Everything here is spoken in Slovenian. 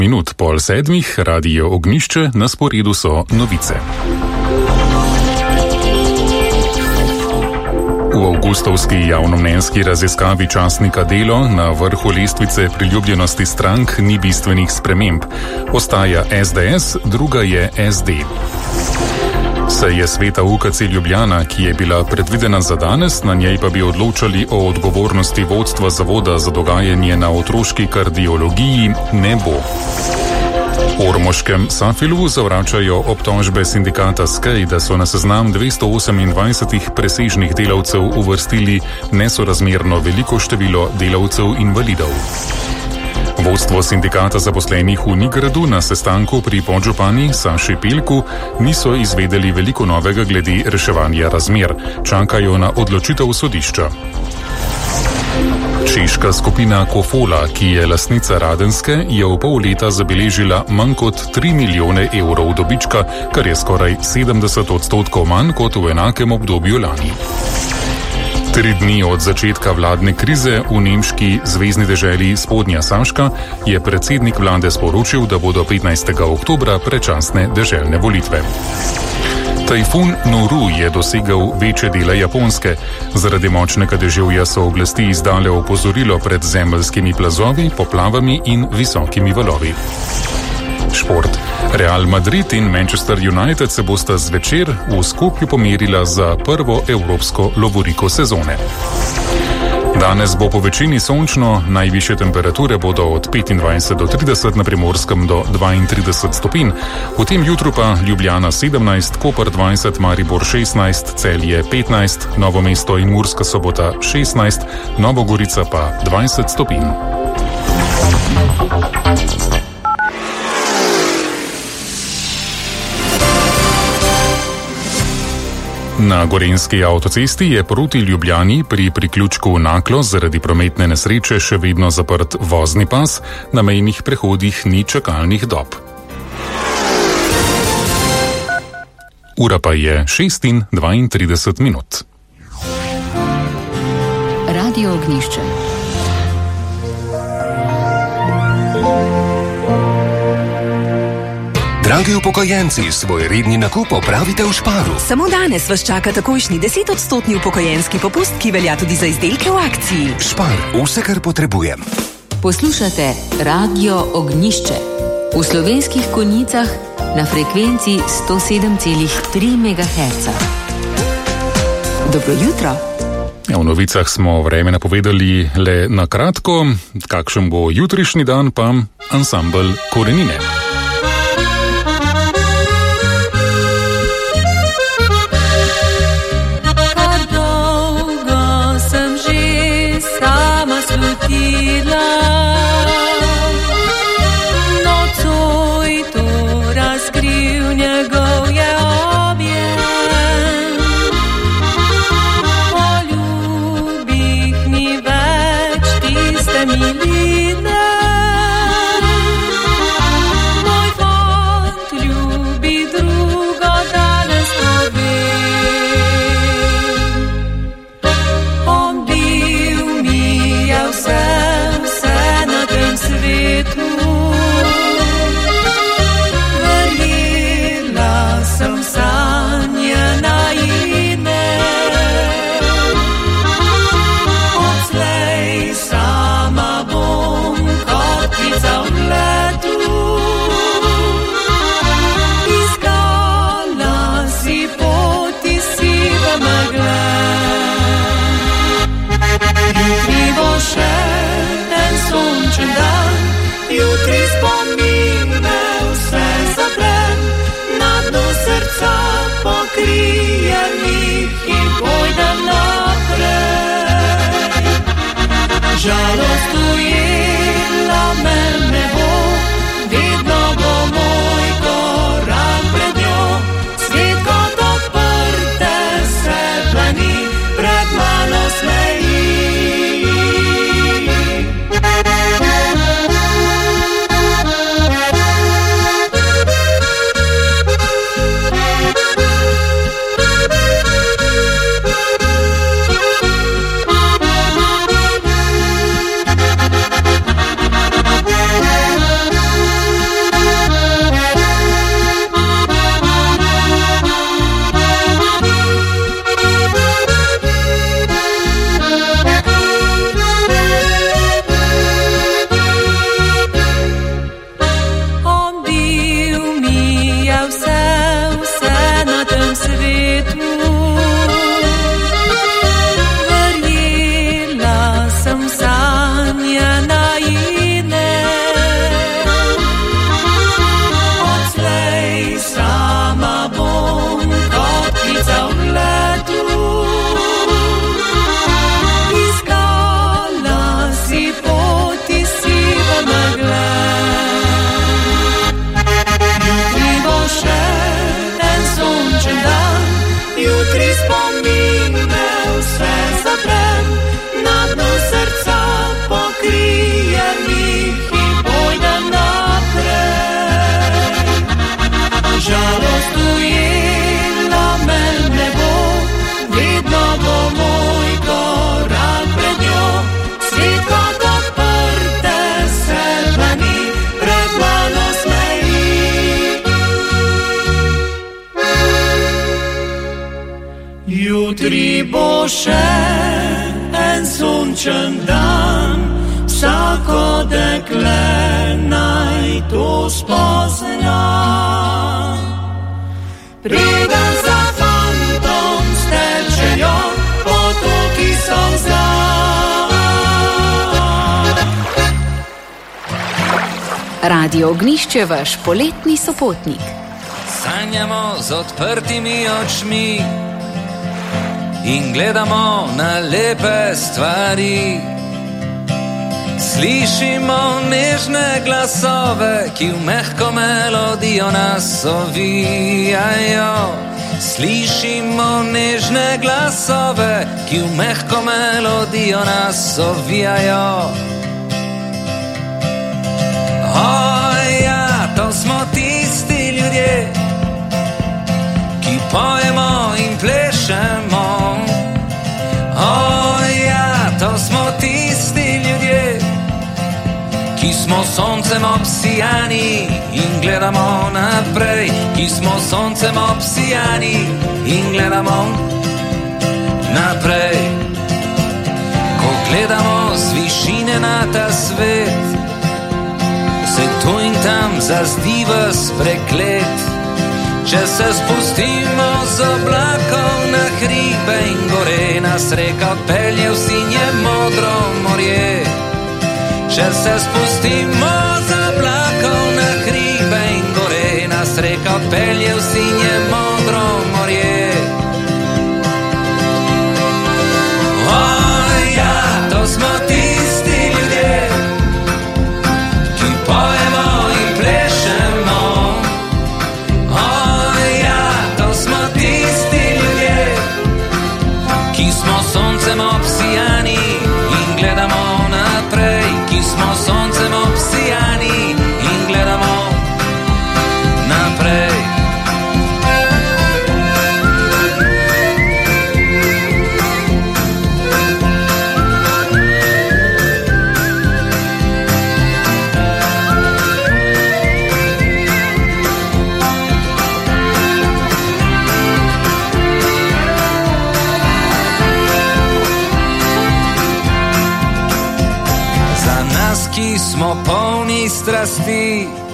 Minut pol sedmih, Radio Ognjišče, na sporedu so novice. V avgustovski javnomnenjski raziskavi časnika Delo na vrhu lestvice priljubljenosti strank ni bistvenih sprememb. Ostaja SDS, druga je SD. Seja sveta UKC Ljubljana, ki je bila predvidena za danes, na njej pa bi odločali o odgovornosti vodstva Zavoda za dogajanje na otroški kardiologiji, ne bo. V ormoškem Safilu zavračajo obtožbe sindikata SKEJ, da so na seznam 228 presežnih delavcev uvrstili nesorazmerno veliko število delavcev invalidov. Vodstvo sindikata zaposlenih v Nigradu na sestanku pri podžupani Saši Pelku niso izvedeli veliko novega glede reševanja razmer. Čakajo na odločitev sodišča. Češka skupina Kofola, ki je lastnica Radenske, je v pol leta zabeležila manj kot 3 milijone evrov dobička, kar je skoraj 70% manj kot v enakem obdobju lani. 3 dni od začetka vladne krize v nemški zvezni deželi Spodnja Saška je predsednik vlade sporočil, da bodo 15. oktobra predčasne deželne volitve. Tajfun Noru je dosegel večje dele Japonske. Zaradi močnega deževja so oblasti izdale opozorilo pred zemeljskimi plazovi, poplavami in visokimi valovi. Šport. Real Madrid in Manchester United se bosta zvečer v Skopju pomerila za prvo evropsko lovoriko sezone. Danes bo po večini sončno, najvišje temperature bodo od 25 do 30, na Primorskem do 32 stopinj. V tem jutru pa Ljubljana 17, Koper 20, Maribor 16, Celje 15, Novo mesto in Murska Sobota 16, Nova Gorica pa 20 stopinj. Na Gorenjski avtocesti je proti Ljubljani pri priključku Naklo zaradi prometne nesreče še vedno zaprt vozni pas, na mejnih prehodih ni čakalnih dob. Ura pa je 6:32 minut. Radio Ognjišče. Dragi upokojenci, svoj redni nakup opravite v Sparu. Samo danes vas čaka takojšnji 10% upokojenski popust, ki velja tudi za izdelke v akciji. Spar, vse, kar potrebujem. Poslušate Radio Ognjišče v Slovenskih Konjicah na frekvenci 107,3 MHz. Dobro jutro. V novicah smo vreme napovedali le na kratko, kakšen bo jutrišnji dan, pa ansambel Korenine. Nocoj to razkril njegov je objem. Poljubih ni več tiste miline. Moj fant ljubi drugo, danes to vem. On bil mi je vse na tem svetu. Verjela sem sanje naivne. Odslej sama bom kot ptica v letu. Iskala si poti sive megle. Jutri bo še en sončen dan, jutri spomine vse zaprem, na dnu srca pokrijem jih in pojdem naprej. Žalost ujela me ne bo, vedno bo moj korak pred njo. Svet kot odprte se dlani pred mano smeji. bo še en sončen dan, vsako dekle naj to spozna. Preden za fantom stečejo potoki solza. Radio Ognjišče, vaš poletni sopotnik. Sanjamo z odprtimi očmi in gledamo na lepe stvari. Slišimo nežne glasove, ki v mehko melodijo nas ovijajo. Slišimo nežne glasove, ki v mehko melodijo nas ovijajo. Ja, to smo tisti ljudje, ki pojemo in plešemo. Ja, to smo tisti ljudje, ki smo soncem obsijani in gledamo naprej. Ki smo soncem obsijani in gledamo naprej. Ko gledamo z višine na ta svet, se tu in tam zazdi vas preklet. Če se spustimo z oblakov na hribe in gore, nas reka pelje v sinje modro morje. Če se spustimo z oblakov na hribe in gore, nas reka pelje v sinje modro morje. Ja, to smo tisti ljudje, ki pojemo in plešemo. Ja, to smo tisti ljudje, ki smo soncem obsijani in gledamo naprej. Ki smo soncem obsijani in gledamo naprej. Ki smo polni strasti